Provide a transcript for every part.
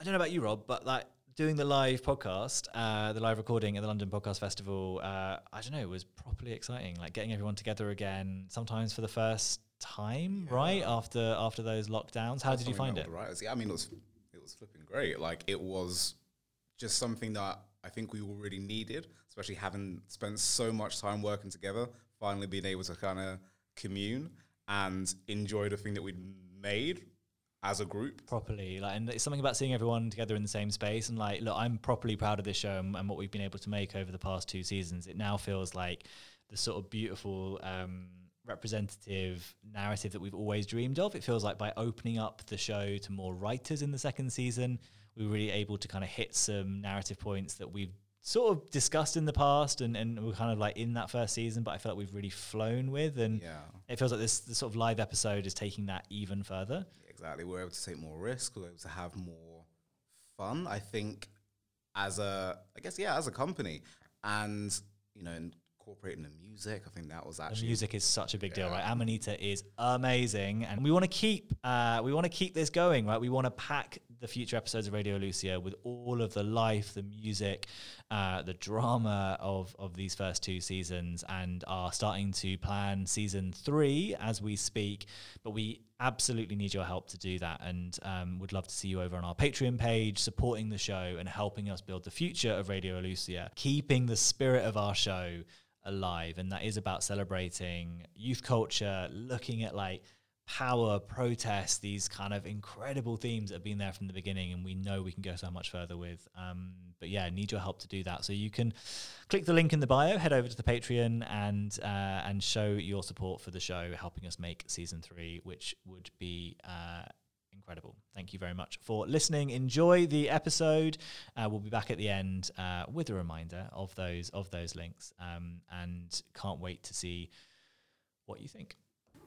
don't know about you, Rob, but like doing the live podcast, the live recording at the London Podcast Festival, I don't know, it was properly exciting. Like getting everyone together again, sometimes for the first time, right? After those lockdowns. How did you find it? Right. Yeah, I mean, it was flipping great. Like it was just something that I think we all really needed, especially having spent so much time working together, finally being able to kind of commune and enjoy the thing that we'd made as a group Properly. Like, and it's something about seeing everyone together in the same space. And like, look, I'm properly proud of this show and what we've been able to make over the past 2 seasons. It now feels like the sort of beautiful representative narrative that we've always dreamed of. It feels like by opening up the show to more writers in the second season, we were really able to kind of hit some narrative points that we've sort of discussed in the past and we're kind of like in that first season, but I feel like we've really flown with, and it feels like this sort of live episode is taking that even further. Exactly. We're able to take more risk. We're able to have more fun, I think, as a company. And, you know, incorporating the music, I think that was actually... The music is such a big deal, right? Amanita is amazing. And we want to keep this going, right? We want to pack the future episodes of Radio Lucia with all of the life, the music, the drama of these first 2 seasons, and are starting to plan season 3 as we speak. But we absolutely need your help to do that, and would love to see you over on our Patreon page, supporting the show and helping us build the future of Radio Lucia, keeping the spirit of our show alive. And that is about celebrating youth culture, looking at like power, protest, these kind of incredible themes that have been there from the beginning, and we know we can go so much further with. But yeah, need your help to do that. So you can click the link in the bio, head over to the Patreon, and show your support for the show, helping us make season 3, which would be incredible. Thank you very much for listening. Enjoy the episode. We'll be back at the end with a reminder of those links, and can't wait to see what you think.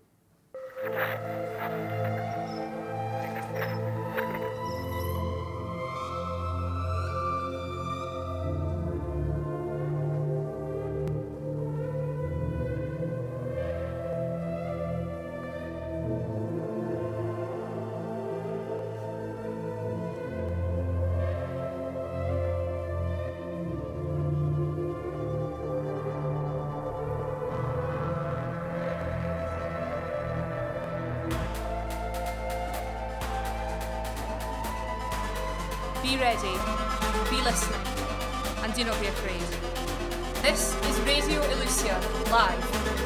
Be ready, be listening, and do not be afraid. This is Radio Elusia Live.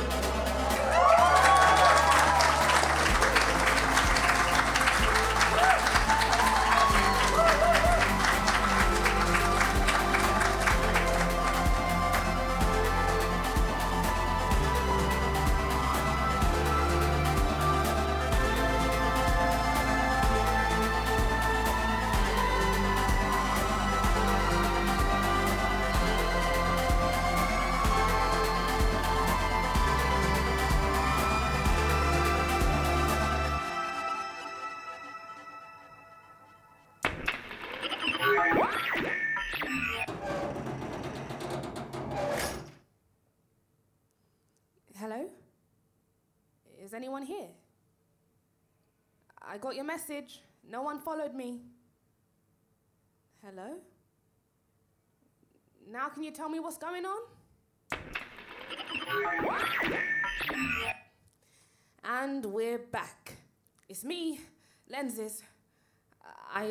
Hello? Is anyone here? I got your message. No one followed me. Hello? Now can you tell me what's going on? And we're back. It's me, Lenses. Come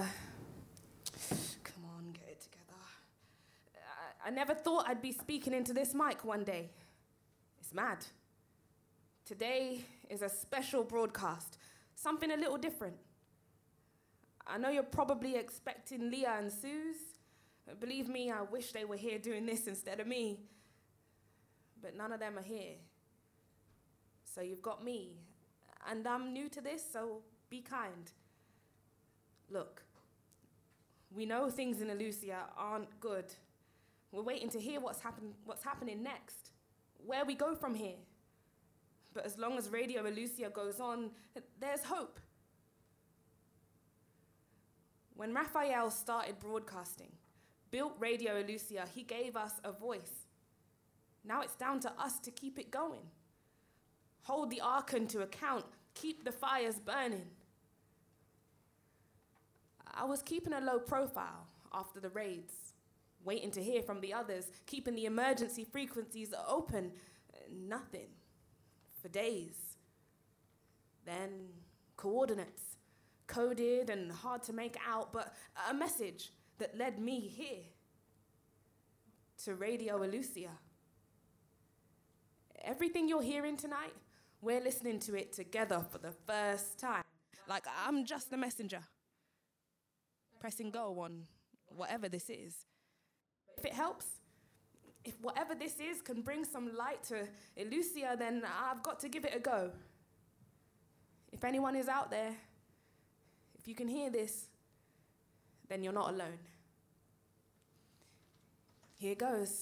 on, get it together. I never thought I'd be speaking into this mic one day. It's mad. Today is a special broadcast, something a little different. I know you're probably expecting Leah and Suze. Believe me, I wish they were here doing this instead of me. But none of them are here. So you've got me. And I'm new to this, so be kind. Look, we know things in Elusia aren't good. We're waiting to hear what's happening next, where we go from here. But as long as Radio Elusia goes on, there's hope. When Raphael started broadcasting, built Radio Elusia, he gave us a voice. Now it's down to us to keep it going. Hold the Archon to account, keep the fires burning. I was keeping a low profile after the raids, waiting to hear from the others, keeping the emergency frequencies open. Nothing. For days. Then coordinates, coded and hard to make out, but a message that led me here, to Radio Elucia. Everything you're hearing tonight, we're listening to it together for the first time. Like I'm just the messenger, pressing go on whatever this is. If it helps, if whatever this is can bring some light to Elucia, then I've got to give it a go. If anyone is out there, if you can hear this, then you're not alone. Here goes.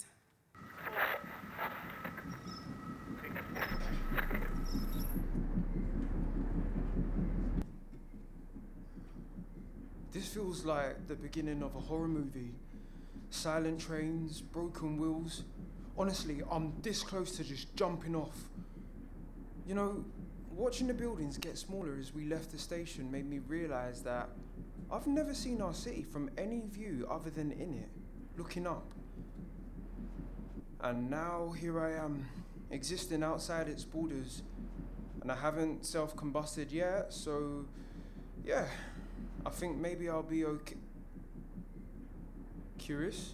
This feels like the beginning of a horror movie. Silent trains, broken wheels. Honestly, I'm this close to just jumping off. You know, watching the buildings get smaller as we left the station made me realise that I've never seen our city from any view other than in it, looking up. And now here I am, existing outside its borders, and I haven't self-combusted yet, so yeah, I think maybe I'll be okay. Curious?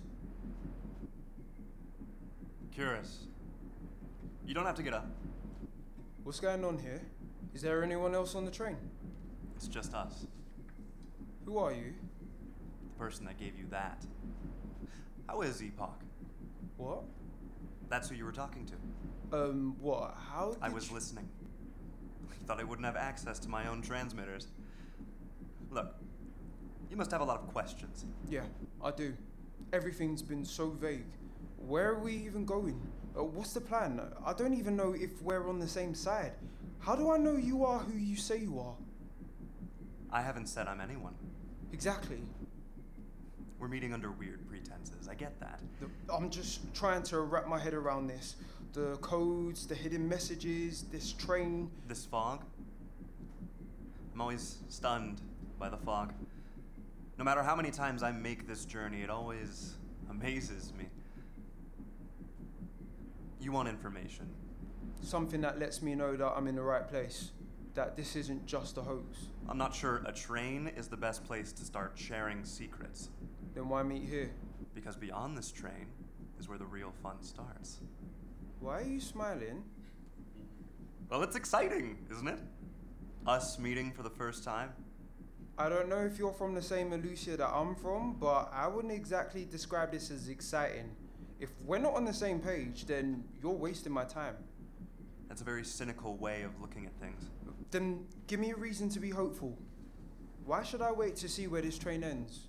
Curious. You don't have to get up. What's going on here? Is there anyone else on the train? It's just us. Who are you? The person that gave you that. How is Epoch? What? That's who you were talking to. What? How did I was listening. Thought I wouldn't have access to my own transmitters. Look, you must have a lot of questions. Yeah, I do. Everything's been so vague. Where are we even going? What's the plan? I don't even know if we're on the same side. How do I know you are who you say you are? I haven't said I'm anyone. Exactly. We're meeting under weird pretenses. I get that. I'm just trying to wrap my head around this. The codes, the hidden messages, this train. This fog? I'm always stunned by the fog. No matter how many times I make this journey, it always amazes me. You want information. Something that lets me know that I'm in the right place. That this isn't just a hoax. I'm not sure a train is the best place to start sharing secrets. Then why meet here? Because beyond this train is where the real fun starts. Why are you smiling? Well, it's exciting, isn't it? Us meeting for the first time. I don't know if you're from the same Elucia that I'm from, but I wouldn't exactly describe this as exciting. If we're not on the same page, then you're wasting my time. That's a very cynical way of looking at things. Then give me a reason to be hopeful. Why should I wait to see where this train ends?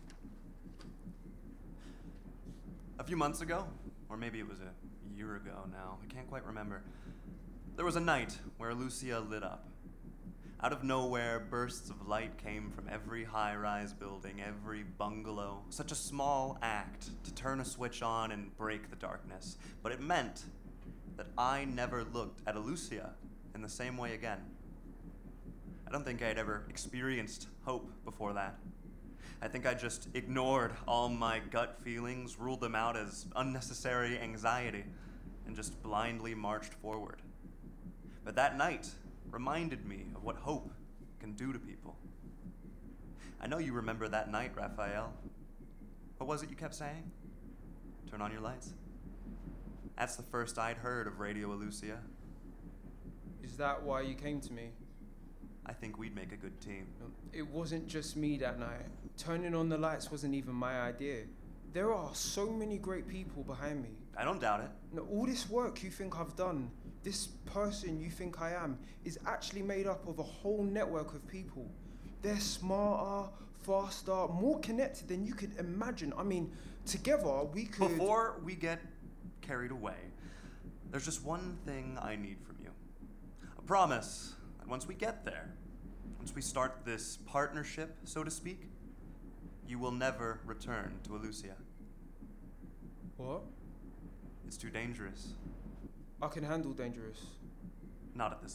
A few months ago, or maybe it was a year ago now, I can't quite remember, there was a night where Elucia lit up. Out of nowhere, bursts of light came from every high-rise building, every bungalow. Such a small act to turn a switch on and break the darkness. But it meant that I never looked at Elucia in the same way again. I don't think I had ever experienced hope before that. I think I just ignored all my gut feelings, ruled them out as unnecessary anxiety, and just blindly marched forward. But that night reminded me of what hope can do to people. I know you remember that night, Raphael. What was it you kept saying? Turn on your lights. That's the first I'd heard of Radio Elucia. Is that why you came to me? I think we'd make a good team. It wasn't just me that night. Turning on the lights wasn't even my idea. There are so many great people behind me. I don't doubt it. Now, all this work you think I've done, this person you think I am, is actually made up of a whole network of people. They're smarter, faster, more connected than you could imagine. I mean, together we could... Before we get carried away, there's just one thing I need from you. A promise that once we get there, once we start this partnership, so to speak, you will never return to Elucia. What? It's too dangerous. I can handle dangerous. Not at this level.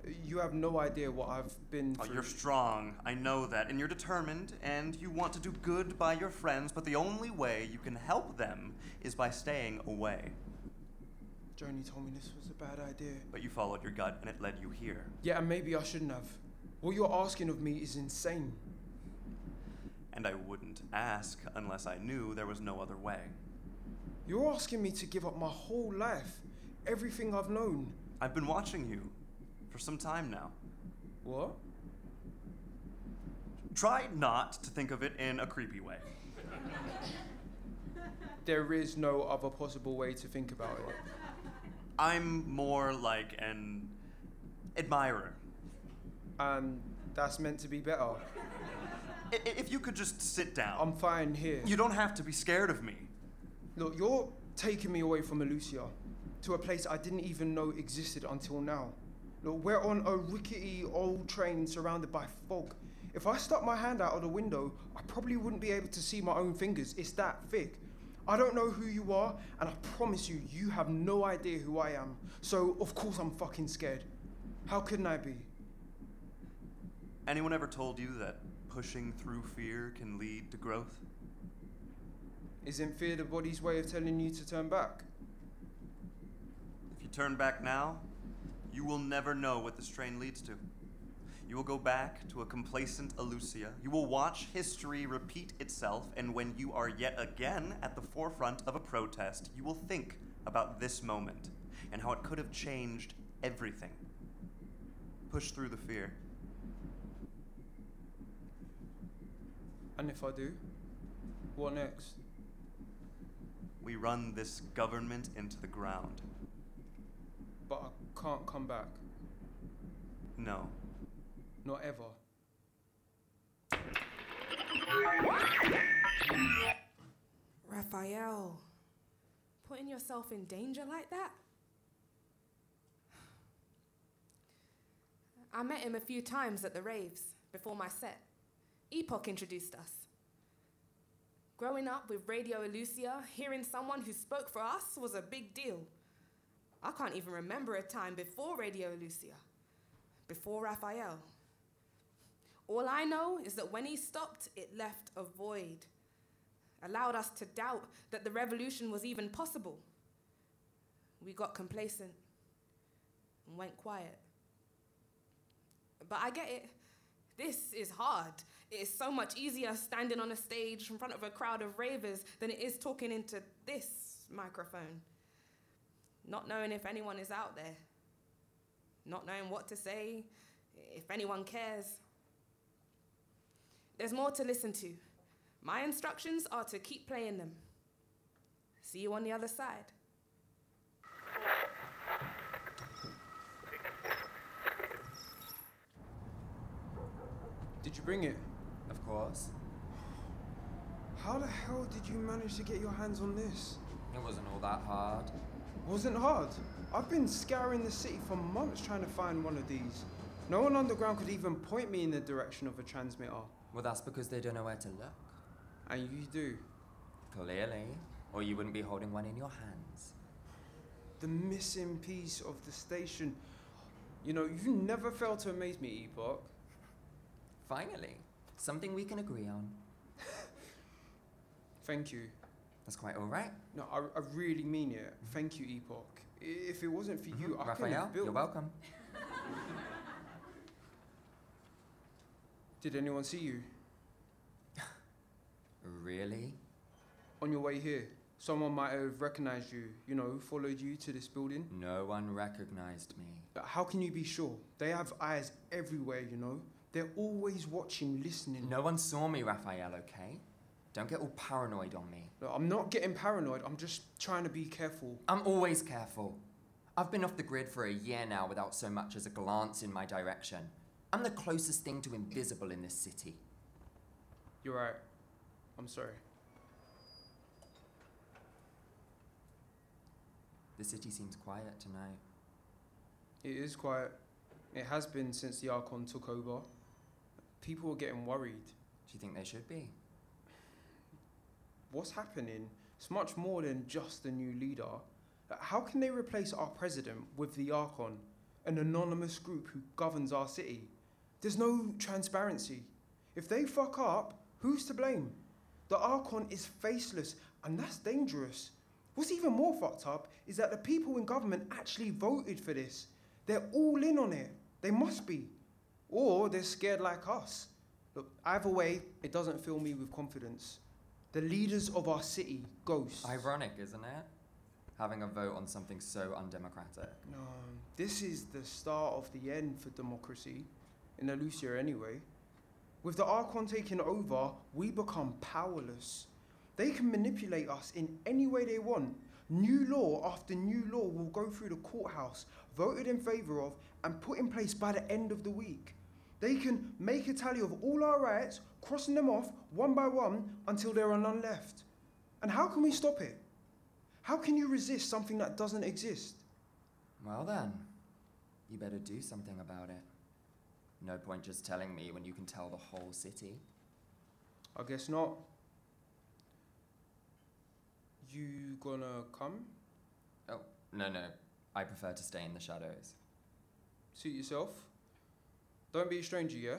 You have no idea what I've been Oh, through. you're strong. I know that. And you're determined, and you want to do good by your friends, but the only way you can help them is by staying away. Joni told me this was a bad idea. But you followed your gut, and it led you here. Yeah, and maybe I shouldn't have. What you're asking of me is insane. And I wouldn't ask unless I knew there was no other way. You're asking me to give up my whole life, everything I've known. I've been watching you for some time now. What? Try not to think of it in a creepy way. There is no other possible way to think about it. I'm more like an admirer. And that's meant to be better. If you could just sit down. I'm fine here. You don't have to be scared of me. Look, you're taking me away from Elucia to a place I didn't even know existed until now. Look, we're on a rickety old train surrounded by fog. If I stuck my hand out of the window, I probably wouldn't be able to see my own fingers. It's that thick. I don't know who you are, and I promise you, you have no idea who I am. So, of course I'm fucking scared. How couldn't I be? Anyone ever told you that pushing through fear can lead to growth? Isn't fear the body's way of telling you to turn back? If you turn back now, you will never know what this train leads to. You will go back to a complacent Elucia. You will watch history repeat itself, and when you are yet again at the forefront of a protest, you will think about this moment and how it could have changed everything. Push through the fear. And if I do, what next? We run this government into the ground. But I can't come back. No. Not ever. Raphael, putting yourself in danger like that? I met him a few times at the raves before my set. Epoch introduced us. Growing up with Radio Elucia, hearing someone who spoke for us was a big deal. I can't even remember a time before Radio Elucia, before Raphael. All I know is that when he stopped, it left a void, allowed us to doubt that the revolution was even possible. We got complacent and went quiet. But I get it. This is hard. It is so much easier standing on a stage in front of a crowd of ravers than it is talking into this microphone. Not knowing if anyone is out there. Not knowing what to say, if anyone cares. There's more to listen to. My instructions are to keep playing them. See you on the other side. Did you bring it? Of course. How the hell did you manage to get your hands on this? It wasn't all that hard. Wasn't hard. I've been scouring the city for months trying to find one of these. No one underground could even point me in the direction of a transmitter. Well, that's because they don't know where to look. And you do. Clearly. Or you wouldn't be holding one in your hands. The missing piece of the station. You know, you never fail to amaze me, Epoch. Finally. Something we can agree on. Thank you. That's quite all right. No, I really mean it. Thank you, Epoch. If it wasn't for you, I couldn't Raphael, have built... you're welcome. Did anyone see you? Really? On your way here, someone might have recognized you, you know, followed you to this building. No one recognized me. But how can you be sure? They have eyes everywhere, you know. They're always watching, listening. No one saw me, Raphael, okay? Don't get all paranoid on me. Look, I'm not getting paranoid. I'm just trying to be careful. I'm always careful. I've been off the grid for a year now without so much as a glance in my direction. I'm the closest thing to invisible in this city. You're right. I'm sorry. The city seems quiet tonight. It is quiet. It has been since the Archon took over. People are getting worried. Do you think they should be? What's happening? It's much more than just a new leader. How can they replace our president with the Archon? an anonymous group who governs our city. There's no transparency. If they fuck up, who's to blame? The Archon is faceless, and that's dangerous. What's even more fucked up is that the people in government actually voted for this. They're all in on it. They must be. Or they're scared like us. Look, either way, it doesn't fill me with confidence. The leaders of our city, ghosts. Ironic, isn't it? Having a vote on something so undemocratic. No, this is the start of the end for democracy, in Elusia anyway. With the Archon taking over, we become powerless. They can manipulate us in any way they want. New law after new law will go through the courthouse, voted in favour of, and put in place by the end of the week. They can make a tally of all our rights, crossing them off one by one until there are none left. And how can we stop it? How can you resist something that doesn't exist? Well then, you better do something about it. No point just telling me when you can tell the whole city. I guess not. You gonna come? Oh, no. I prefer to stay in the shadows. Suit yourself. Don't be a stranger, yeah?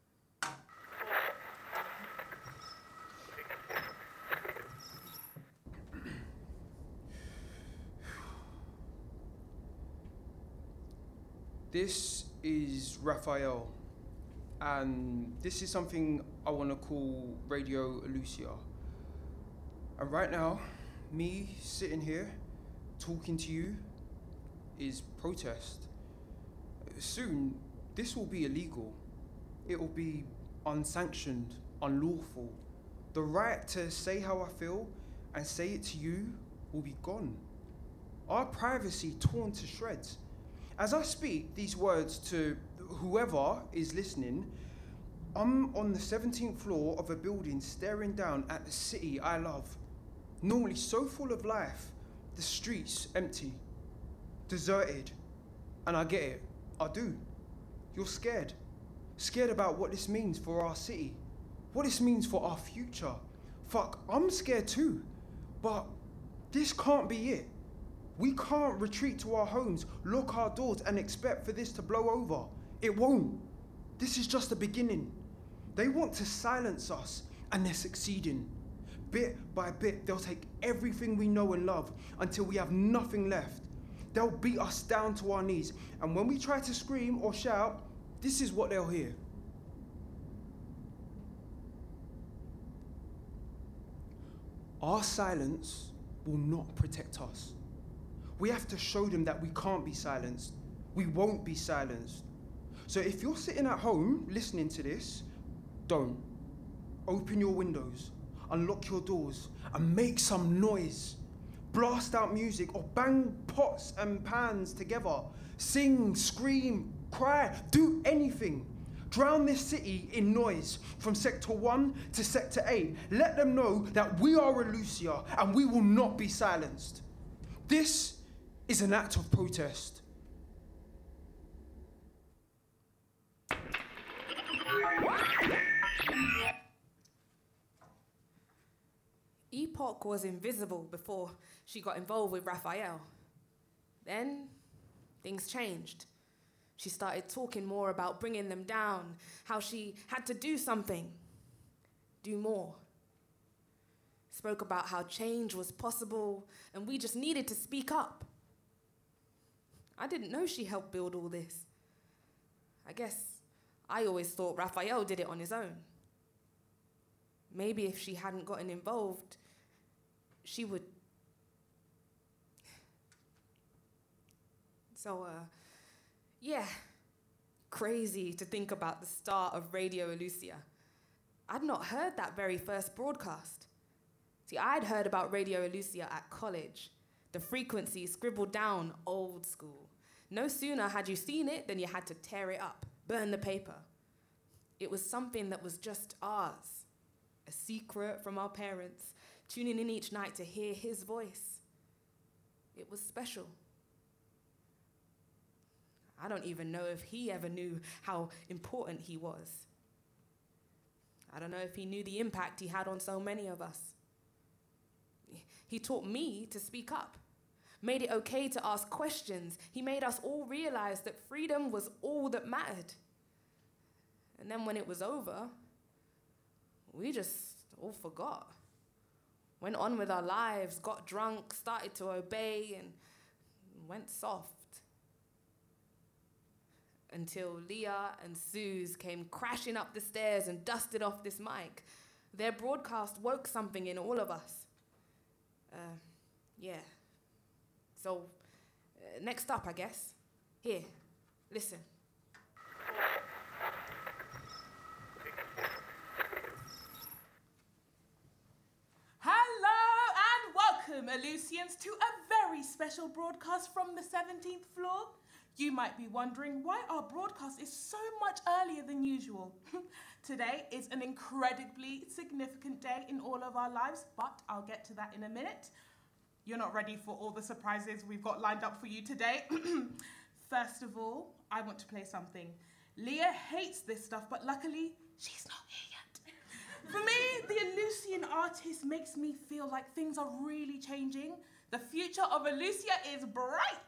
This is Raphael, and this is something I want to call Radio Elusia. And right now, me sitting here, talking to you, is protest. Soon, this will be illegal. It will be unsanctioned, unlawful. The right to say how I feel and say it to you will be gone. Our privacy torn to shreds. As I speak these words to whoever is listening, I'm on the 17th floor of a building staring down at the city I love. Normally so full of life, the streets empty, deserted. And I get it, I do. You're scared. Scared about what this means for our city, what this means for our future. Fuck, I'm scared too. But this can't be it. We can't retreat to our homes, lock our doors, and expect for this to blow over. It won't. This is just the beginning. They want to silence us, and they're succeeding. Bit by bit, they'll take everything we know and love until we have nothing left. They'll beat us down to our knees, and when we try to scream or shout, this is what they'll hear. Our silence will not protect us. We have to show them that we can't be silenced. We won't be silenced. So if you're sitting at home listening to this, don't. Open your windows, unlock your doors, and make some noise. Blast out music or bang pots and pans together. Sing, scream, cry, do anything. Drown this city in noise from Sector 1 to Sector 8. Let them know that we are Elusia and we will not be silenced. This is an act of protest. Epoch was invisible before she got involved with Raphael. Then things changed. She started talking more about bringing them down, how she had to do something, do more. Spoke about how change was possible and we just needed to speak up. I didn't know she helped build all this. I guess I always thought Raphael did it on his own. Maybe if she hadn't gotten involved, she would. So, yeah, crazy to think about the start of Radio Elusia. I'd not heard that very first broadcast. See, I'd heard about Radio Elusia at college. The frequency scribbled down old school. No sooner had you seen it than you had to tear it up, burn the paper. It was something that was just ours, a secret from our parents, tuning in each night to hear his voice. It was special. I don't even know if he ever knew how important he was. I don't know if he knew the impact he had on so many of us. He taught me to speak up. made it okay to ask questions. He made us all realize that freedom was all that mattered. And then when it was over, we just all forgot. Went on with our lives, got drunk, started to obey, and went soft. Until Leah and Suze came crashing up the stairs and dusted off this mic. Their broadcast woke something in all of us. Yeah. So, next up, I guess. Here, listen. Hello and welcome, Aleutians, to a very special broadcast from the 17th floor. You might be wondering why our broadcast is so much earlier than usual. Today is an incredibly significant day in all of our lives, but I'll get to that in a minute. You're not ready for all the surprises we've got lined up for you today. First of all, I want to play something. Leah hates this stuff, but luckily, she's not here yet. For me, the Aleutian artist makes me feel like things are really changing. The future of Alucia is bright.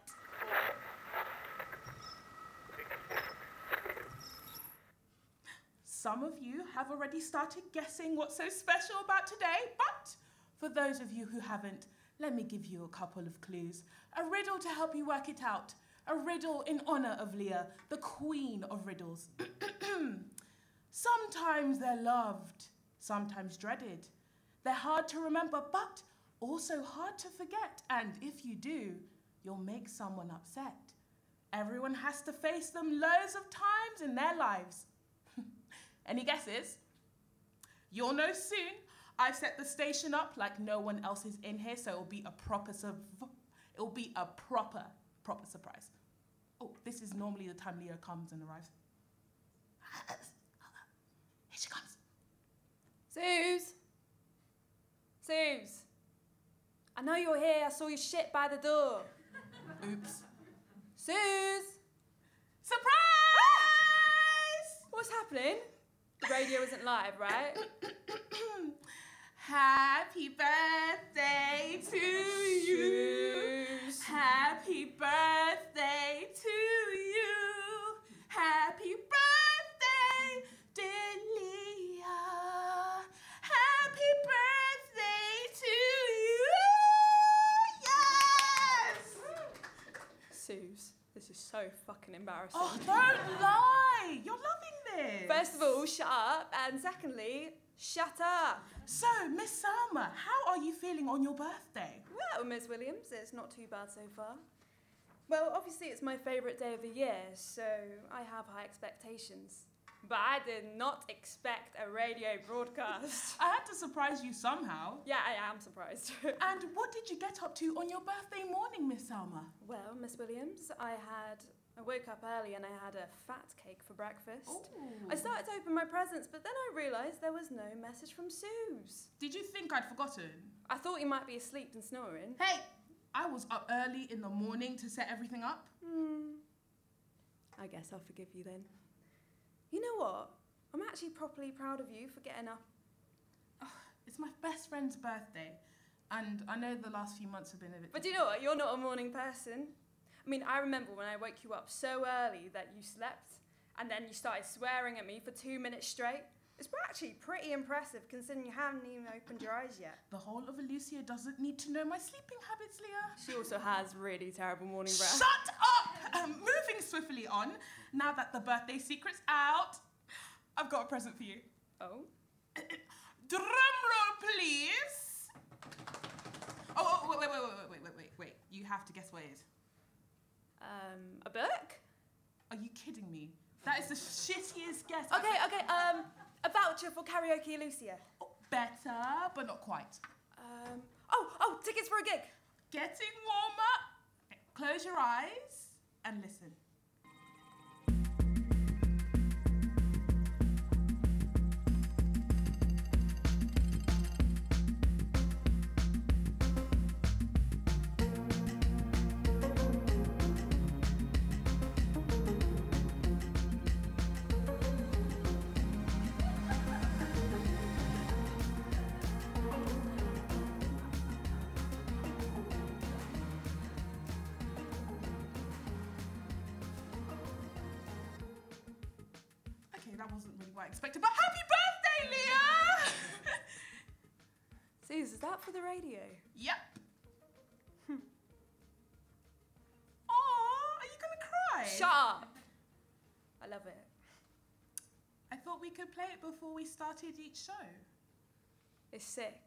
Some of you have already started guessing what's so special about today, but for those of you who haven't, let me give you a couple of clues. A riddle to help you work it out. A riddle in honor of Leah, the queen of riddles. Sometimes they're loved, sometimes dreaded. They're hard to remember, but also hard to forget. And if you do, you'll make someone upset. Everyone has to face them loads of times in their lives. Any guesses? You'll know soon. I've set the station up like no one else is in here, so it'll be a proper surprise. Oh, this is normally the time Leah comes and arrives. Here she comes. Suze. I know you're here. I saw you shit by the door. Oops. Suze. Surprise! What's happening? The radio isn't live, right? Happy birthday to you. Suze. Happy birthday to you. Happy birthday, dear Leah. Happy birthday to you. Yes! Suze, this is so fucking embarrassing. Oh, don't lie. You're loving this. First of all, shut up. And secondly, shut up. So, Miss Salma, how are you feeling on your birthday? Well, Miss Williams, it's not too bad so far. Well, obviously it's my favourite day of the year, so I have high expectations. But I did not expect a radio broadcast. I had to surprise you somehow. Yeah, I am surprised. And what did you get up to on your birthday morning, Miss Salma? Well, Miss Williams, I woke up early and I had a fat cake for breakfast. Ooh. I started to open my presents, but then I realised there was no message from Suze. Did you think I'd forgotten? I thought you might be asleep and snoring. Hey, I was up early in the morning to set everything up. I guess I'll forgive you then. You know what? I'm actually properly proud of you for getting up. It's my best friend's birthday, and I know the last few months have been a bit... But do you know what? You're not a morning person. I mean, I remember when I woke you up so early that you slept, and then you started swearing at me for 2 minutes straight. It's actually pretty impressive considering you haven't even opened your eyes yet. The whole of Alucia doesn't need to know my sleeping habits, Leah. She also has really terrible morning breath. Shut up! Moving swiftly on, now that the birthday secret's out, I've got a present for you. Oh? Drum roll, please. Oh, wait. You have to guess what it is. A book? Are you kidding me? That is the shittiest guess. Okay, a voucher for Karaoke Lucia. Oh, better, but not quite. Oh, tickets for a gig. Getting warmer. Okay, close your eyes and listen. expected, but happy birthday, Leah! Suze, is that for the radio? Yep. Aw, are you gonna cry? Shut up! I love it. I thought we could play it before we started each show. It's sick.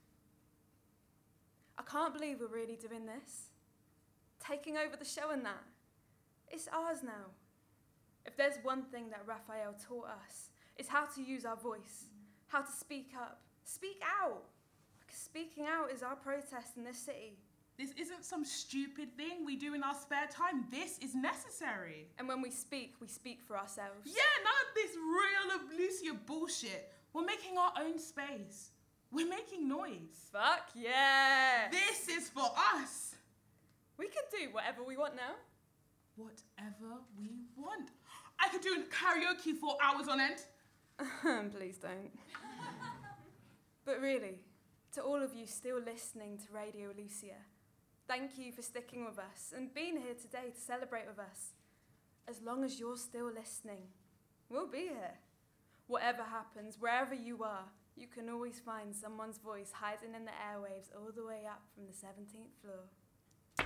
I can't believe we're really doing this. Taking over the show and that. It's ours now. If there's one thing that Raphael taught us, it's how to use our voice, how to speak up, speak out. Because speaking out is our protest in this city. This isn't some stupid thing we do in our spare time. This is necessary. And when we speak for ourselves. Yeah, none of this real Lucia bullshit. We're making our own space. We're making noise. Fuck yeah! This is for us. We can do whatever we want now. Whatever we want. I could do karaoke for hours on end. Please don't. But really, to all of you still listening to Radio Lucia, thank you for sticking with us and being here today to celebrate with us. As long as you're still listening, we'll be here. Whatever happens, wherever you are, you can always find someone's voice hiding in the airwaves all the way up from the 17th floor.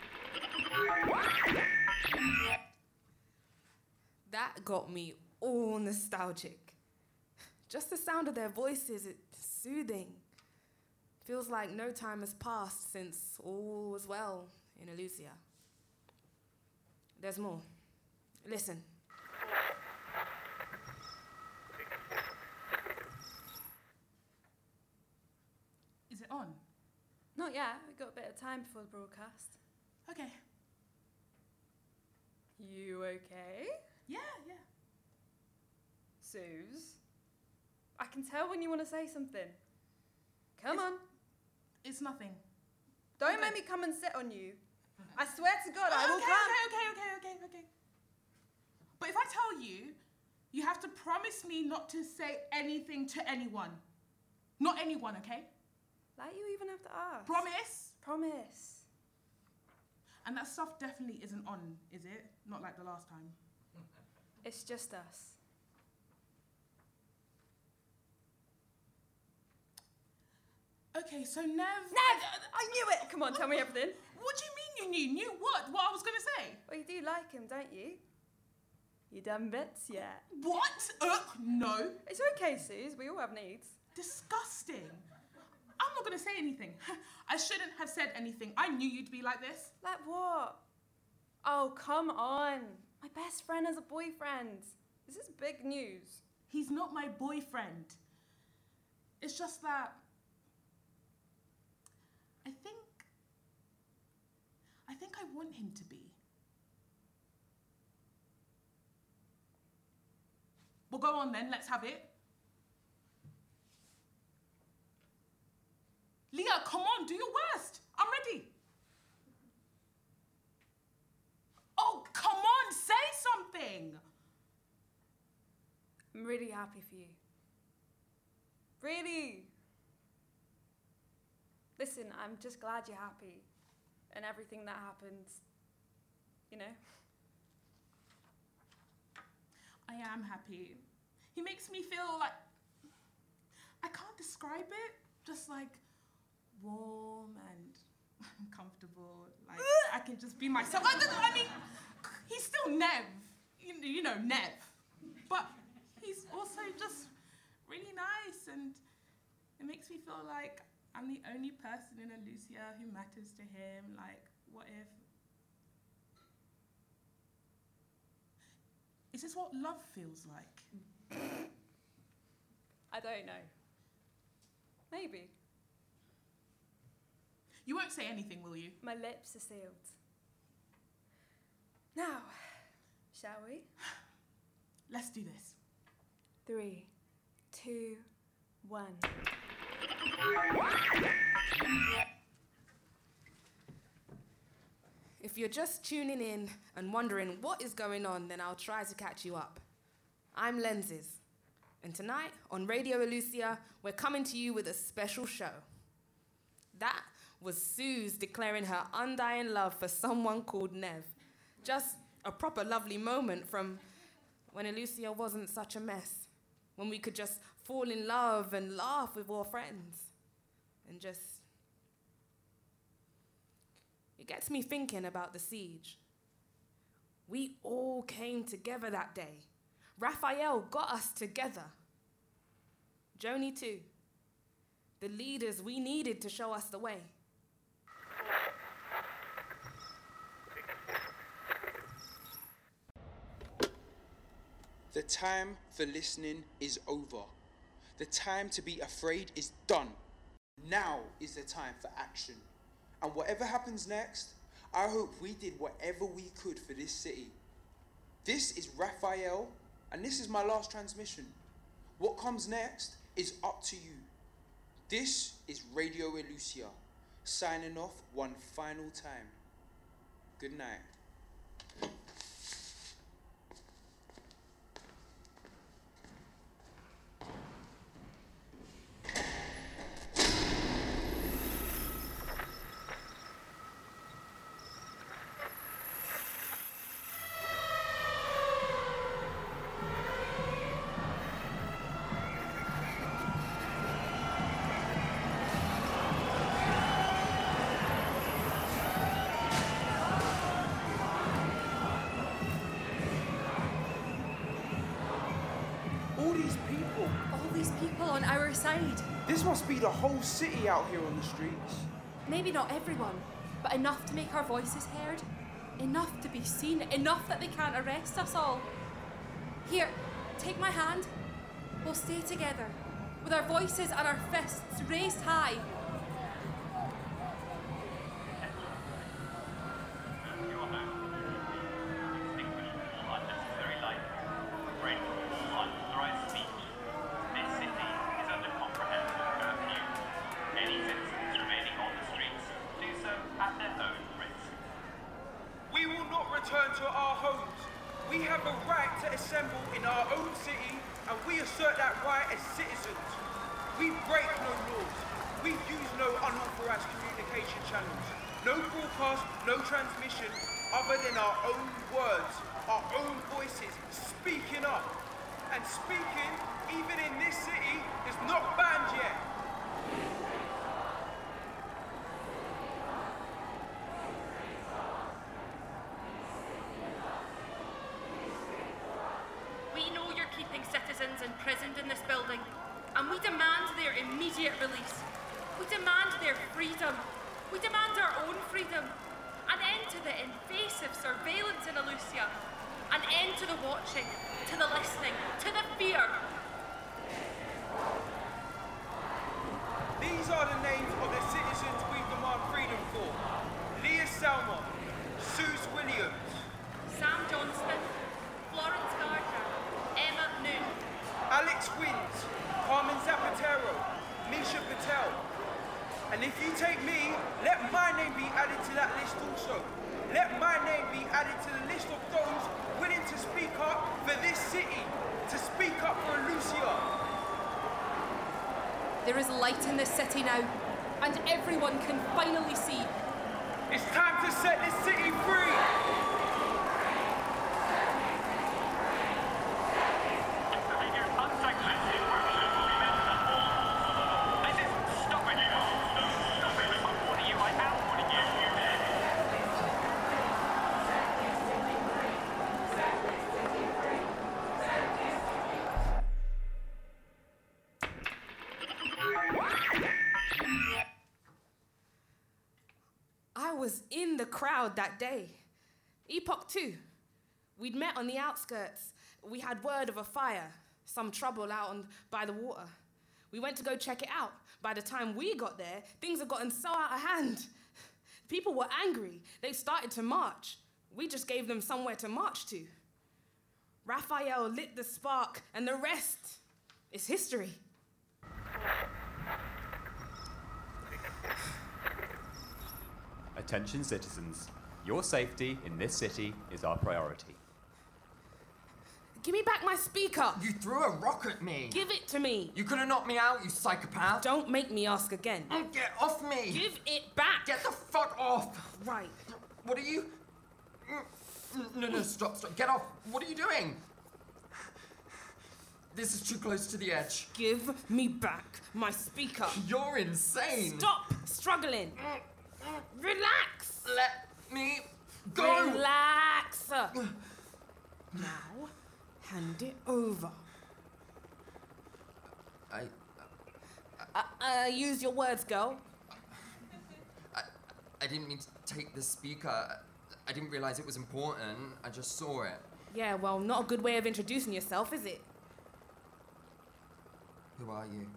That got me all nostalgic. Just the sound of their voices, it's soothing. Feels like no time has passed since all was well in Elusia. There's more. Listen. Is it on? Not yet. We've got a bit of time before the broadcast. Okay. You okay? Yeah. Suze? I can tell when you want to say something. Come on. It's nothing. Don't make me come and sit on you. I swear to God, I will come. Okay. But if I tell you, you have to promise me not to say anything to anyone. Not anyone, okay? Like you even have to ask. Promise? Promise. And that stuff definitely isn't on, is it? Not like the last time. It's just us. Okay, so Nev... Nev! I knew it! Come on, tell me everything. What do you mean you knew? Knew what? What I was going to say? Well, you do like him, don't you? You done bits yet? What? No. It's okay, Suze. We all have needs. Disgusting. I'm not going to say anything. I shouldn't have said anything. I knew you'd be like this. Like what? Oh, come on. My best friend has a boyfriend. This is big news. He's not my boyfriend. It's just that... I think I want him to be. Well, go on then, let's have it. Leah, come on, do your worst. I'm ready. Oh, come on, say something. I'm really happy for you. Really. Listen, I'm just glad you're happy. And everything that happened, you know? I am happy. He makes me feel like... I can't describe it. Just like warm and comfortable. Like I can just be myself. I mean, he's still Nev. You know, Nev. But he's also just really nice, and it makes me feel like I'm the only person in Elusia who matters to him. Like, what if... Is this what love feels like? I don't know. Maybe. You won't say anything, will you? My lips are sealed. Now, shall we? Let's do this. 3, 2, 1. If you're just tuning in and wondering what is going on, then I'll try to catch you up. I'm Lenses, and tonight on Radio Elusia, we're coming to you with a special show. That was Suze declaring her undying love for someone called Nev. Just a proper lovely moment from when Elusia wasn't such a mess. when we could just fall in love and laugh with our friends and just... It gets me thinking about the siege. We all came together that day. Raphael got us together. Joni too. The leaders we needed to show us the way. The time for listening is over. The time to be afraid is done. Now is the time for action. And whatever happens next, I hope we did whatever we could for this city. This is Raphael, and this is my last transmission. What comes next is up to you. This is Radio Elusia, signing off one final time. Good night. On our side. This must be the whole city out here on the streets. Maybe not everyone, but enough to make our voices heard. Enough to be seen. Enough that they can't arrest us all. Here, take my hand. We'll stay together, with our voices and our fists raised high. Return to our homes. We have a right to assemble in our own city, and we assert that right as citizens. We break no laws. We use no unauthorized communication channels. No broadcast, no transmission, other than our own words, our own voices, speaking up. And speaking, even in this city, is not banned yet. Citizens imprisoned in this building, and we demand their immediate release. We demand their freedom. We demand our own freedom. An end to the invasive surveillance in Elusia. An end to the watching, to the listening, to the fear. These are the names of the citizens we demand freedom for. Leah Salmon, Suze Williams, Sam Johnston, Florence Gardner, Emma Noon, Alex Wins, Carmen Zapatero, Misha Patel. And if you take me, let my name be added to that list also. Let my name be added to the list of those willing to speak up for this city, to speak up for Elusia. There is light in this city now, and everyone can finally see. It's time to set this city free! Was in the crowd that day. Epoch 2. We'd met on the outskirts. We had word of a fire, some trouble out by the water. We went to go check it out. By the time we got there, things had gotten so out of hand. People were angry. They started to march. We just gave them somewhere to march to. Raphael lit the spark, and the rest is history. Attention citizens, your safety in this city is our priority. Give me back my speaker! You threw a rock at me! Give it to me! You could have knocked me out, you psychopath! Don't make me ask again. Get off me! Give it back! Get the fuck off! Right. What are you... No, stop, get off! What are you doing? This is too close to the edge. Give me back my speaker. You're insane. Stop struggling. Relax. Let me go. Relax. Now, hand it over. Use your words, girl. I didn't mean to take the speaker. I didn't realize it was important. I just saw it. Yeah, well, not a good way of introducing yourself, is it? Who are you?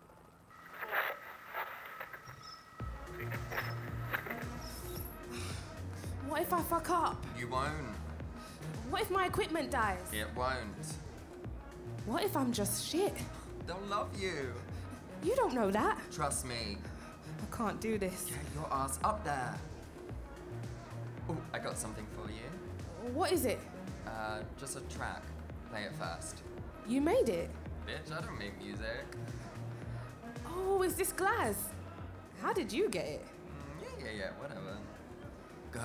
What if I fuck up? You won't. What if my equipment dies? It won't. What if I'm just shit? They'll love you. You don't know that. Trust me. I can't do this. Get your ass up there. Oh, I got something for you. What is it? Just a track. Play it first. You made it? Bitch, I don't make music. Oh, is this Glaz? How did you get it? Yeah, whatever. Go.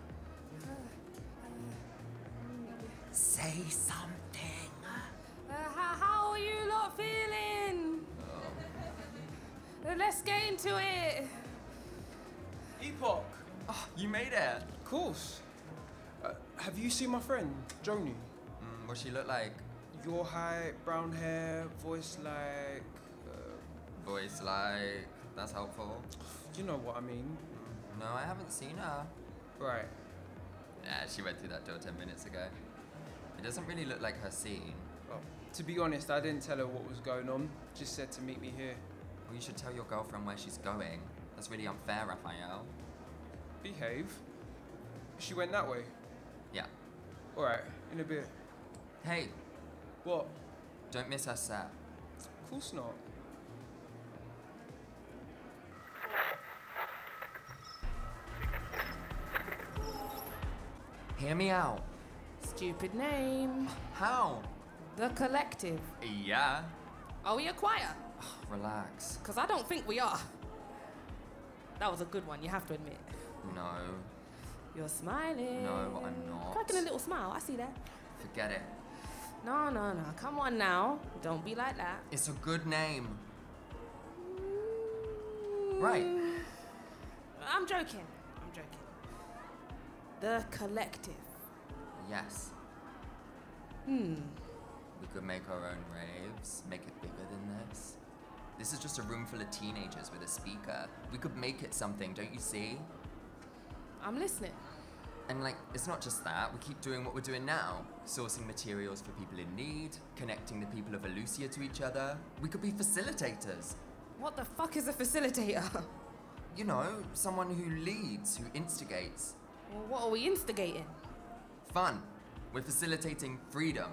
Say something. How are you lot feeling? Let's get into it. Epoch. Oh, you made it. Of course. Have you seen my friend, Joni? What she look like? Your height, brown hair, voice like... Voice like... That's helpful. You know what I mean. No, I haven't seen her. Right. Nah, she went through that door 10 minutes ago. It doesn't really look like her scene. Well, to be honest, I didn't tell her what was going on. Just said to meet me here. Well, you should tell your girlfriend where she's going. That's really unfair, Raphael. Behave. She went that way? Yeah. Alright, in a bit. Hey. What? Don't miss her set. Of course not. Hear me out. Stupid name. How? The Collective. Yeah. Are we a choir? Relax. Because I don't think we are. That was a good one, you have to admit. No. You're smiling. No, I'm not. Cracking a little smile, I see that. Forget it. No. Come on now. Don't be like that. It's a good name. Right. I'm joking. The Collective. Yes. We could make our own raves, make it bigger than this. This is just a room full of teenagers with a speaker. We could make it something, don't you see? I'm listening. And it's not just that. We keep doing what we're doing now. Sourcing materials for people in need, connecting the people of Elucia to each other. We could be facilitators. What the fuck is a facilitator? You know, someone who leads, who instigates. Well, what are we instigating? Fun. We're facilitating freedom.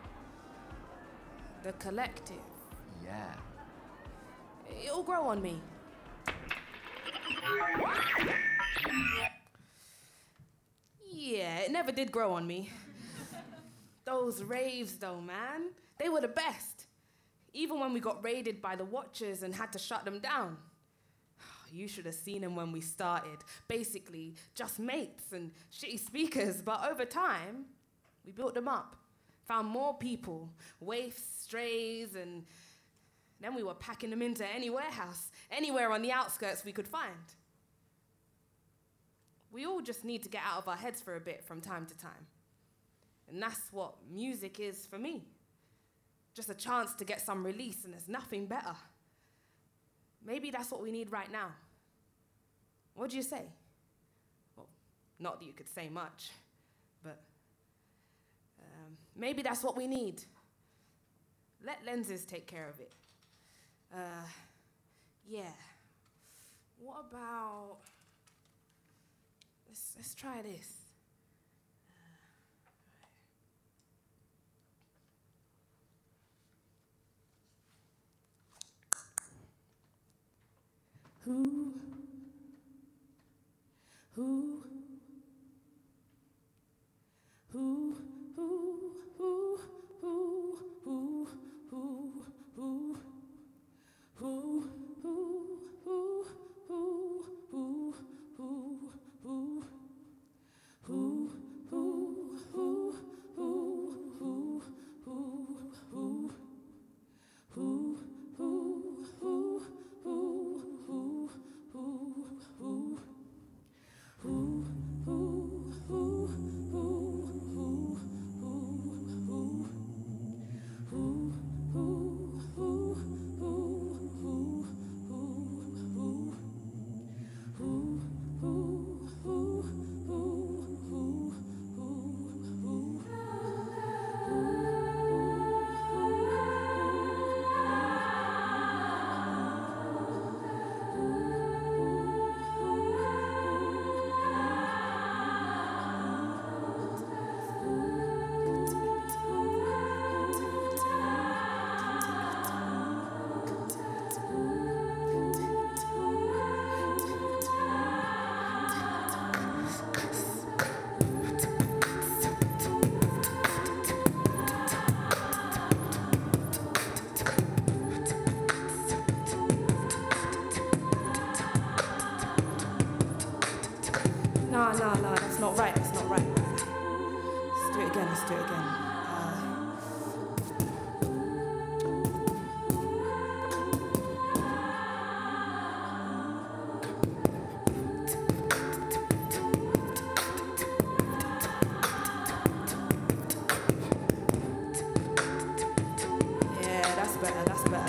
The Collective. Yeah. It'll grow on me. Yeah, it never did grow on me. Those raves, though, man, they were the best. Even when we got raided by the Watchers and had to shut them down. You should have seen them when we started. Basically, just mates and shitty speakers. But over time, we built them up. Found more people, waifs, strays, and then we were packing them into any warehouse, anywhere on the outskirts we could find. We all just need to get out of our heads for a bit from time to time. And that's what music is for me. Just a chance to get some release, and there's nothing better. Maybe that's what we need right now. What do you say? Well, not that you could say much, but maybe that's what we need. Let Lenses take care of it. Yeah. What about... Let's try this. Who No, that's not right. Let's do it again. Yeah, that's better.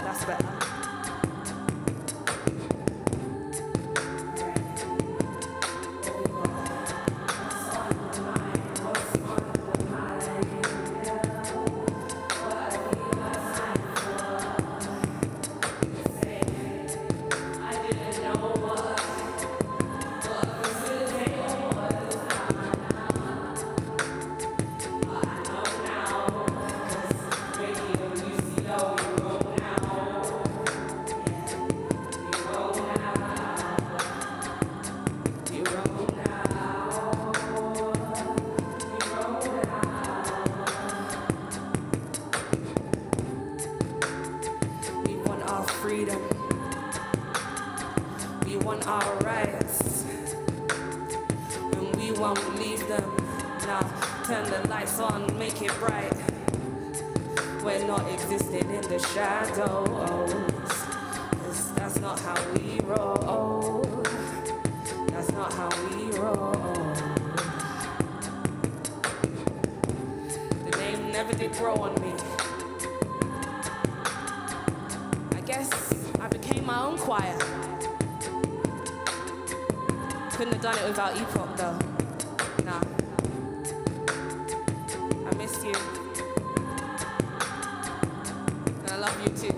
We want our freedom. We want our rights. And we won't leave them. Now turn the lights on, make it bright. We're not existing in the shadows. 'Cause that's not how we roll. That's not how we roll. The name never did grow on me. I guess I became my own choir. Couldn't have done it without Epoch though. Nah. I miss you. And I love you too.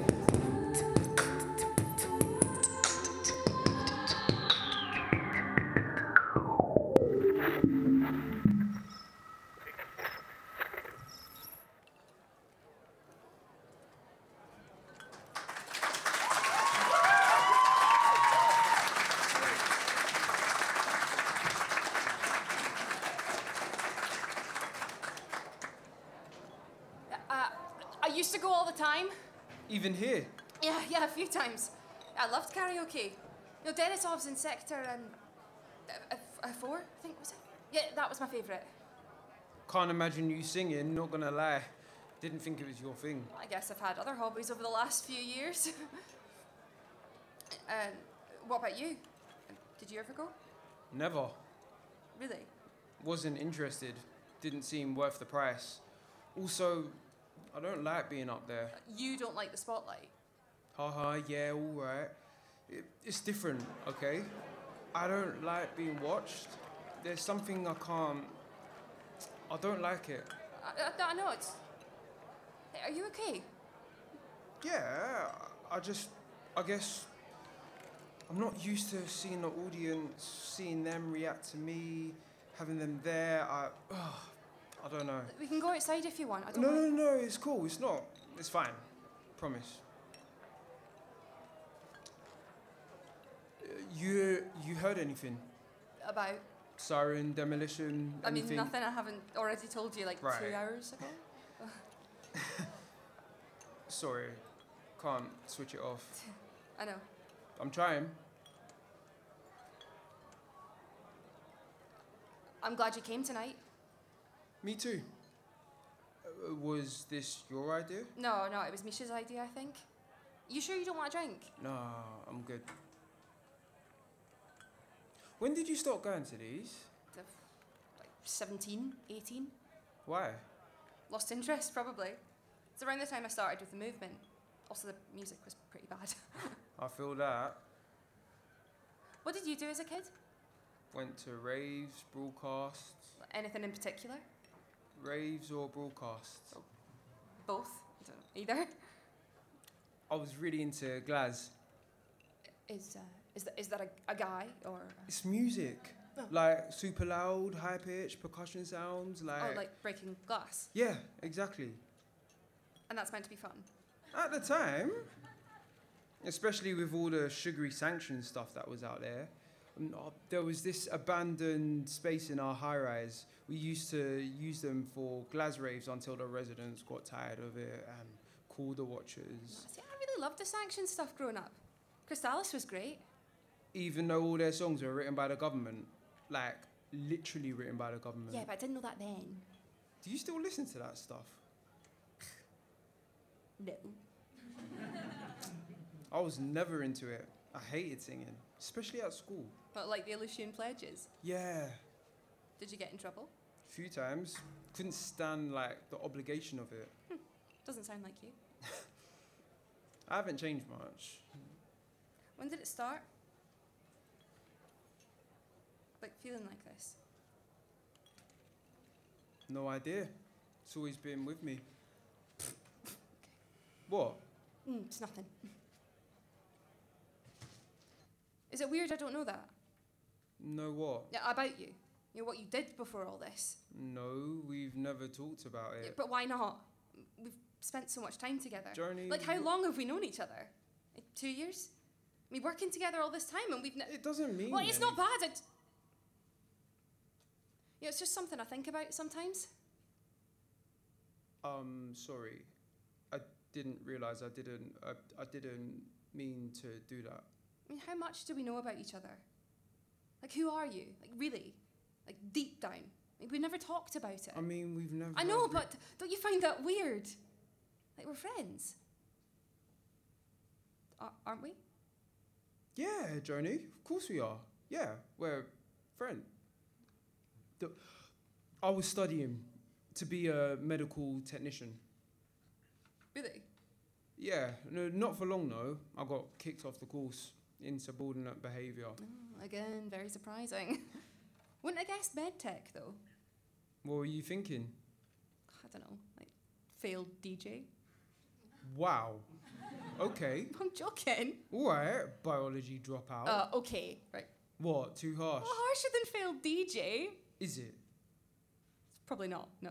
I used to go all the time. Even here? Yeah, a few times. I loved karaoke. You know, Denisov's in Sector and 4, I think, was it? Yeah, that was my favourite. Can't imagine you singing, not gonna lie. Didn't think it was your thing. I guess I've had other hobbies over the last few years. What about you? Did you ever go? Never. Really? Wasn't interested. Didn't seem worth the price. Also, I don't like being up there. You don't like the spotlight? Haha, yeah, alright. It's different, okay? I don't like being watched. There's something I don't like it. I know it's... Are you okay? Yeah, I guess I'm not used to seeing the audience, seeing them react to me, having them there. I don't know. We can go outside if you want. No, it's cool. It's not. It's fine. Promise. You heard anything? About? Siren, demolition, anything? I mean, nothing I haven't already told you like Right. 2 hours ago. Sorry. Can't switch it off. I know. I'm trying. I'm glad you came tonight. Me too. Was this your idea? No, it was Misha's idea, I think. You sure you don't want a drink? No, I'm good. When did you start going to these? Like 17, 18? Why? Lost interest, probably. It's around the time I started with the movement. Also, the music was pretty bad. I feel that. What did you do as a kid? Went to raves, broadcasts. Anything in particular? Raves or broadcasts? Both? I don't know. Either? I was really into Glaz. Is that a guy or? It's music. Oh. Like super loud, high pitched percussion sounds. Like breaking glass. Yeah, exactly. And that's meant to be fun. At the time, especially with all the sugary sanction stuff that was out there, there was this abandoned space in our high rise. We used to use them for Glaz raves until the residents got tired of it and called the watchers. See, I really loved the sanction stuff growing up. Crystalis was great. Even though all their songs were written by the government, like literally written by the government. Yeah, but I didn't know that then. Do you still listen to that stuff? No. I was never into it. I hated singing, especially at school. But like the Aleutian pledges. Yeah, Did you get in trouble? a few times. Couldn't stand like the obligation of it. Doesn't sound like you. I haven't changed much. When did it start? Like feeling like this? No idea. It's always been with me. What? It's nothing. Is it weird I don't know that? Know what? Yeah, about you. You know, what you did before all this. No, we've never talked about Yeah, it. but why not? We've spent so much time together. Journey, Like, how long have we known each other? Like, 2 years? I mean, working together all this time and we've... It doesn't mean Well, it's not anything. bad. Yeah, it's just something I think about sometimes. Sorry. I didn't realise I didn't mean to do that. I mean, how much do we know about each other? Like, who are you? Like, really? Like, deep down? Like, we never talked about it. I mean, we've never... I know, but don't you find that weird? Like, we're friends. Aren't we? Yeah, Joni, of course we are. Yeah, we're friends. I was studying to be a medical technician. Really? Yeah, no, not for long though. I got kicked off the course. Insubordinate behaviour. Oh, again, very surprising. Wouldn't have guessed medtech, though. What were you thinking? I don't know, like, failed DJ? Wow. Okay. I'm joking. Alright, biology dropout. Okay, right. What, too harsh? Well, harsher than failed DJ? Is it? Probably not, no.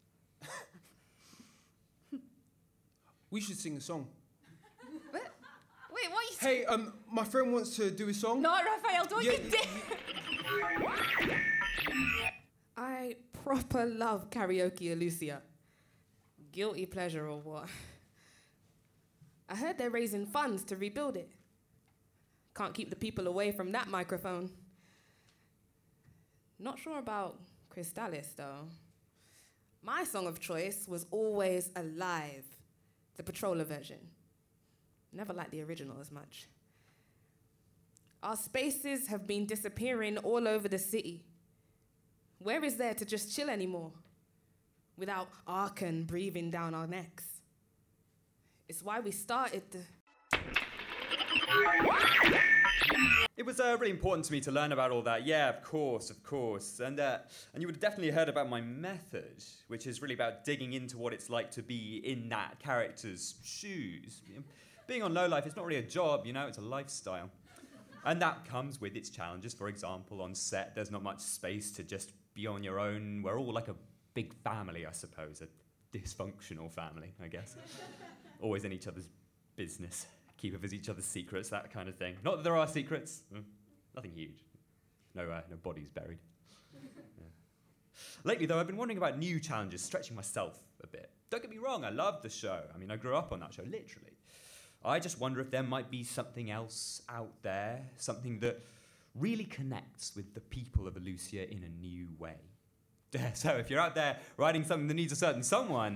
We should sing a song. Wait, what are you... Hey, my friend wants to do a song. No, Raphael, don't you dare... I proper love karaoke, Lucia. Guilty pleasure or what? I heard they're raising funds to rebuild it. Can't keep the people away from that microphone. Not sure about Crystalis, though. My song of choice was always Alive, the Patroller version. Never liked the original as much. Our spaces have been disappearing all over the city. Where is there to just chill anymore? Without Arkan breathing down our necks. It's why we started the... It was really important to me to learn about all that. Yeah, of course. And you would have definitely heard about my method, which is really about digging into what it's like to be in that character's shoes. Being on Lowlife is not really a job, it's a lifestyle. And that comes with its challenges. For example, on set, there's not much space to just be on your own. We're all like a big family, I suppose. A dysfunctional family, I guess. Always in each other's business. Keep of each other's secrets, that kind of thing. Not that there are secrets. Nothing huge. No bodies buried. Yeah. Lately, though, I've been wondering about new challenges, stretching myself a bit. Don't get me wrong, I love the show. I mean, I grew up on that show, literally. I just wonder if there might be something else out there, something that really connects with the people of Elucia in a new way. So if you're out there writing something that needs a certain someone...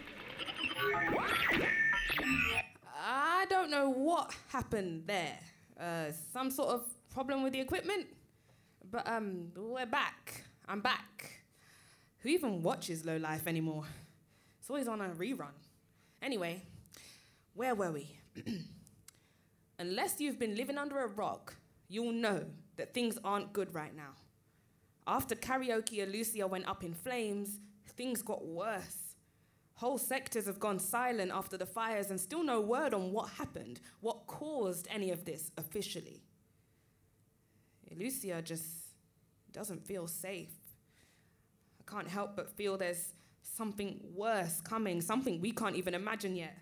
I don't know what happened there. Some sort of problem with the equipment? But we're back. I'm back. Who even watches Lowlife anymore? It's always on a rerun. Anyway, where were we? Unless you've been living under a rock, you'll know that things aren't good right now. After Karaoke Elucia went up in flames, things got worse. Whole sectors have gone silent after the fires and still no word on what happened, what caused any of this officially. Elucia just doesn't feel safe. I can't help but feel there's something worse coming, something we can't even imagine yet.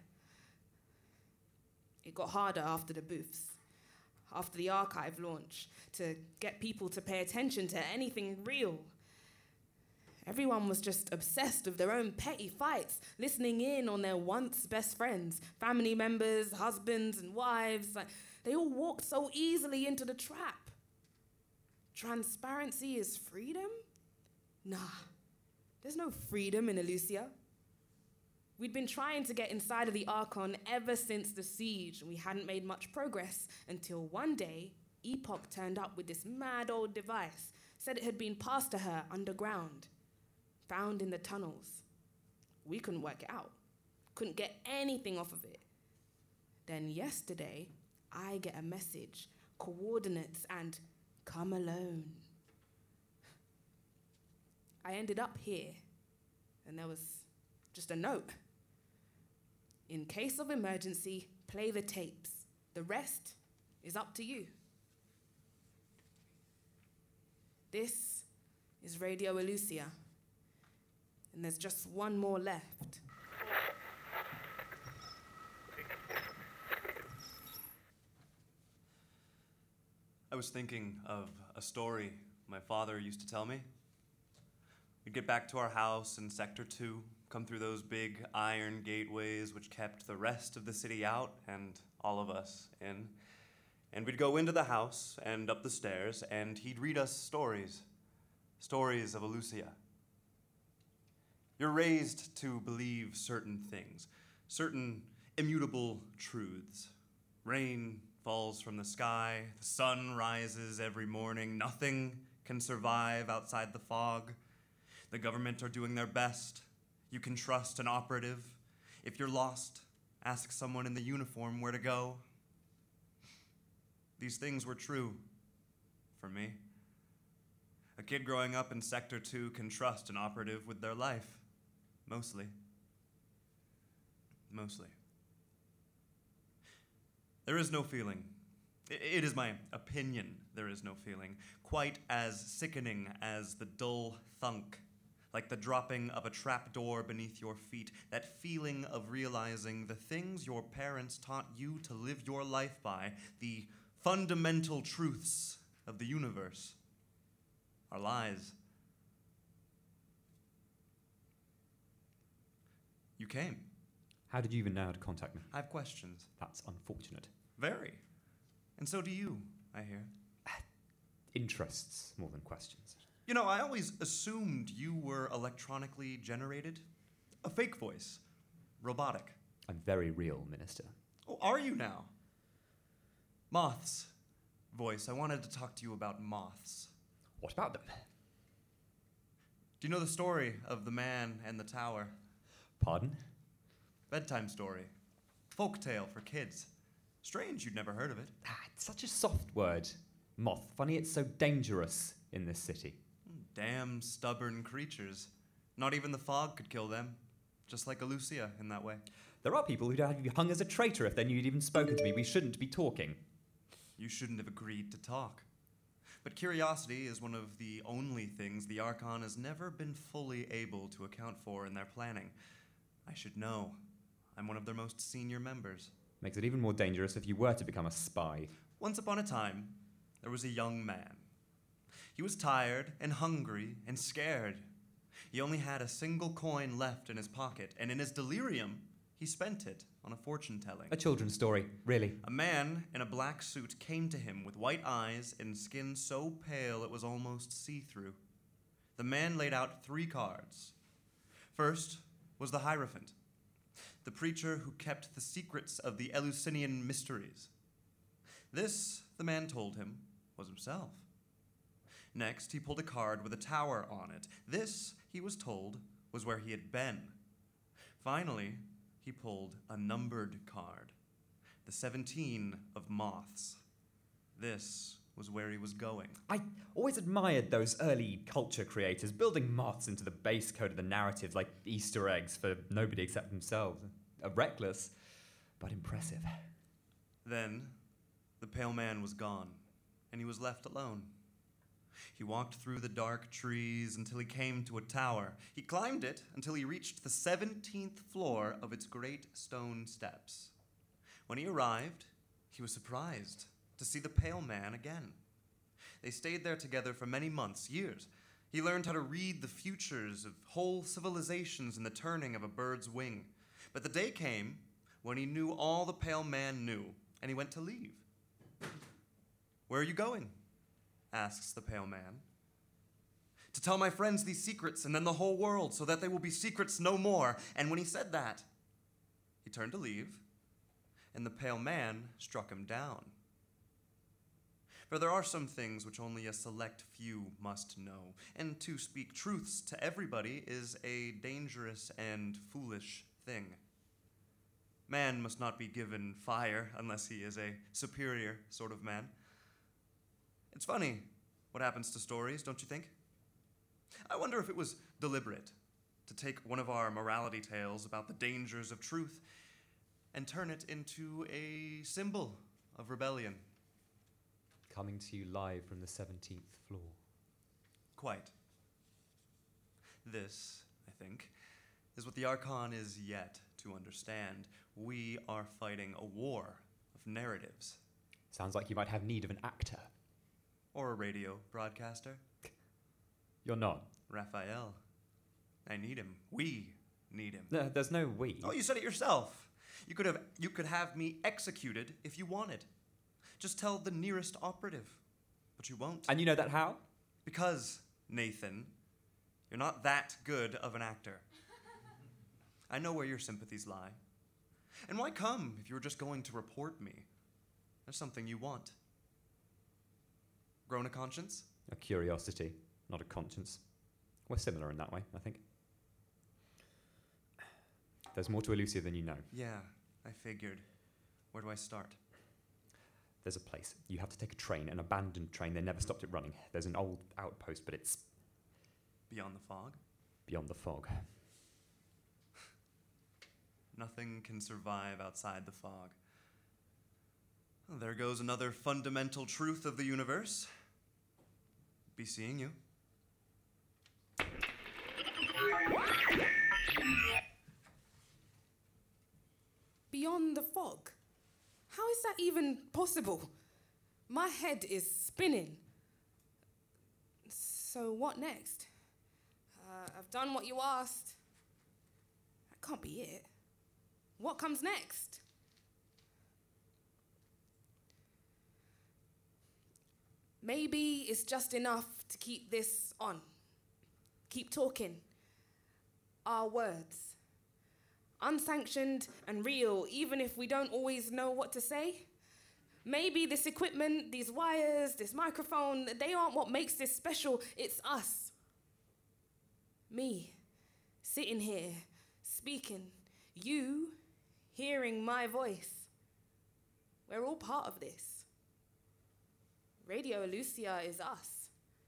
It got harder after the booths, after the archive launch, to get people to pay attention to anything real. Everyone was just obsessed with their own petty fights, listening in on their once best friends, family members, husbands and wives. They all walked so easily into the trap. Transparency is freedom? Nah, there's no freedom in Elucia. We'd been trying to get inside of the Archon ever since the siege, and we hadn't made much progress until one day, Epoch turned up with this mad old device, said it had been passed to her underground, found in the tunnels. We couldn't work it out, couldn't get anything off of it. Then yesterday, I get a message, coordinates, and come alone. I ended up here, and there was just a note. In case of emergency, play the tapes. The rest is up to you. This is Radio Elucia, and there's just one more left. I was thinking of a story my father used to tell me. We'd get back to our house in Sector 2, come through those big iron gateways which kept the rest of the city out and all of us in. And we'd go into the house and up the stairs, and he'd read us stories of Elucia. You're raised to believe certain things, certain immutable truths. Rain falls from the sky, the sun rises every morning, nothing can survive outside the fog. The government are doing their best. You can trust an operative. If you're lost, ask someone in the uniform where to go. These things were true for me. A kid growing up in Sector 2 can trust an operative with their life. Mostly. There is no feeling. It is my opinion there is no feeling quite as sickening as the dull thunk, like the dropping of a trapdoor beneath your feet, that feeling of realizing the things your parents taught you to live your life by, the fundamental truths of the universe, are lies. You came. How did you even know how to contact me? I have questions. That's unfortunate. Very. And so do you, I hear. Interests more than questions. You know, I always assumed you were electronically generated. A fake voice. Robotic. I'm very real, Minister. Oh, are you now? Moths. Voice, I wanted to talk to you about moths. What about them? Do you know the story of the man and the tower? Pardon? Bedtime story. Folktale for kids. Strange you'd never heard of it. It's such a soft word. Moth. Funny it's so dangerous in this city. Damn stubborn creatures. Not even the fog could kill them. Just like Elucia in that way. There are people who'd have you hung as a traitor if they knew you'd even spoken to me. We shouldn't be talking. You shouldn't have agreed to talk. But curiosity is one of the only things the Archon has never been fully able to account for in their planning. I should know. I'm one of their most senior members. Makes it even more dangerous if you were to become a spy. Once upon a time, there was a young man. He was tired and hungry and scared. He only had a single coin left in his pocket, and in his delirium, he spent it on a fortune-telling. A children's story, really. A man in a black suit came to him with white eyes and skin so pale it was almost see-through. The man laid out 3 cards. First was the Hierophant, the preacher who kept the secrets of the Eleusinian mysteries. This, the man told him, was himself. Next, he pulled a card with a tower on it. This, he was told, was where he had been. Finally, he pulled a numbered card, the 17 of moths. This was where he was going. I always admired those early culture creators, building moths into the base code of the narrative like Easter eggs for nobody except themselves. Reckless, but impressive. Then, the pale man was gone, and he was left alone. He walked through the dark trees until he came to a tower. He climbed it until he reached the 17th floor of its great stone steps. When he arrived, he was surprised to see the pale man again. They stayed there together for many months, years. He learned how to read the futures of whole civilizations in the turning of a bird's wing. But the day came when he knew all the pale man knew, and he went to leave. Where are you going? asks the pale man. To tell my friends these secrets and then the whole world, so that they will be secrets no more. And when he said that, he turned to leave, and the pale man struck him down. For there are some things which only a select few must know, and to speak truths to everybody is a dangerous and foolish thing. Man must not be given fire unless he is a superior sort of man. It's funny what happens to stories, don't you think? I wonder if it was deliberate to take one of our morality tales about the dangers of truth and turn it into a symbol of rebellion. Coming to you live from the 17th floor. Quite. This, I think, is what the Archon is yet to understand. We are fighting a war of narratives. Sounds like you might have need of an actor. Or a radio broadcaster. You're not. Raphael. I need him. We need him. No, there's no we. Oh, you said it yourself. You could have me executed if you wanted. Just tell the nearest operative. But you won't. And you know that how? Because, Nathan, you're not that good of an actor. I know where your sympathies lie. And why come if you were just going to report me? There's something you want. Grown a conscience? A curiosity, not a conscience. We're similar in that way, I think. There's more to Elucia than you know. Yeah, I figured. Where do I start? There's a place. You have to take a train, an abandoned train. They never stopped it running. There's an old outpost, but it's... Beyond the fog? Beyond the fog. Nothing can survive outside the fog. Well, there goes another fundamental truth of the universe. Be seeing you. Beyond the fog? How is that even possible? My head is spinning. So what next? I've done what you asked. That can't be it. What comes next? Maybe it's just enough to keep this on. Keep talking. Our words. Unsanctioned and real, even if we don't always know what to say. Maybe this equipment, these wires, this microphone, they aren't what makes this special. It's us. Me, sitting here, speaking. You, hearing my voice. We're all part of this. Radio Elucia is us.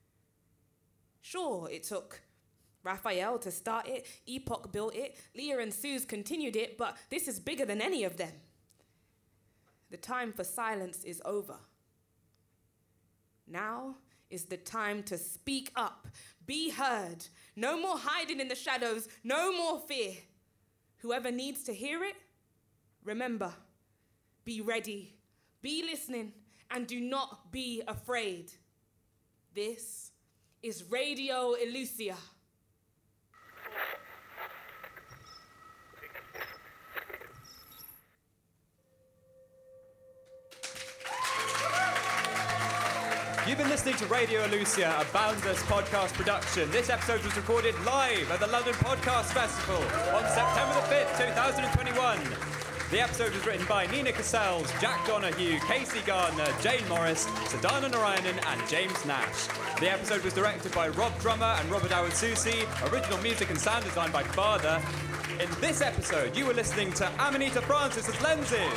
Sure, it took Raphael to start it, Epoch built it, Leah and Suze continued it, but this is bigger than any of them. The time for silence is over. Now is the time to speak up, be heard. No more hiding in the shadows, no more fear. Whoever needs to hear it, remember, be ready, be listening, and do not be afraid. This is Radio Elucia. You've been listening to Radio Elucia, a Boundless podcast production. This episode was recorded live at the London Podcast Festival on September the 5th, 2021. The episode was written by Nina Cassells, Jack Donahue, Casey Gardner, Jane Morris, Sadhana Narayanan, and James Nash. The episode was directed by Rob Drummer and Robert Awad-Susi, original music and sound design by Father. In this episode, you were listening to Amanita Francis as Lenses,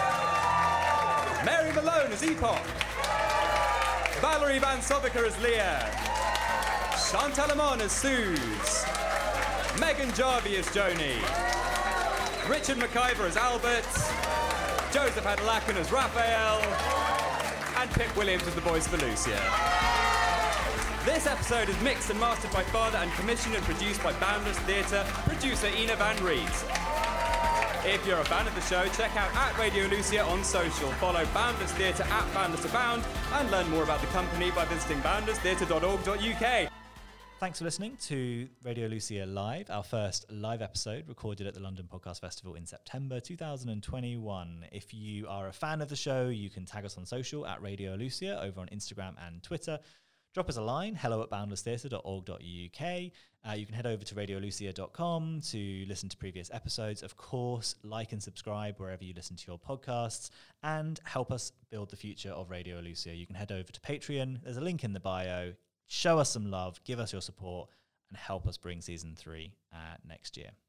Mary Malone as Epoch, Valerie Van Sovica as Leah, Chantal Amon as Suze, Megan Jarvie as Joni, Richard McIver as Albert, Joseph Adelakan as Raphael, and Pip Williams as the voice of Elucia. This episode is mixed and mastered by Father and commissioned and produced by Boundless Theatre producer Ina Van Reet. If you're a fan of the show, check out @Radio Elucia on social. Follow Boundless Theatre @BoundlessAbound and learn more about the company by visiting boundlesstheatre.org.uk. Thanks for listening to Radio Lucia Live, our first live episode recorded at the London Podcast Festival in September 2021. If you are a fan of the show, you can tag us on social at Radio Lucia over on Instagram and Twitter. Drop us a line, hello@boundlesstheatre.org.uk. You can head over to radiolucia.com to listen to previous episodes. Of course, like and subscribe wherever you listen to your podcasts and help us build the future of Radio Lucia. You can head over to Patreon. There's a link in the bio. Show us some love, give us your support, and help us bring season 3 next year.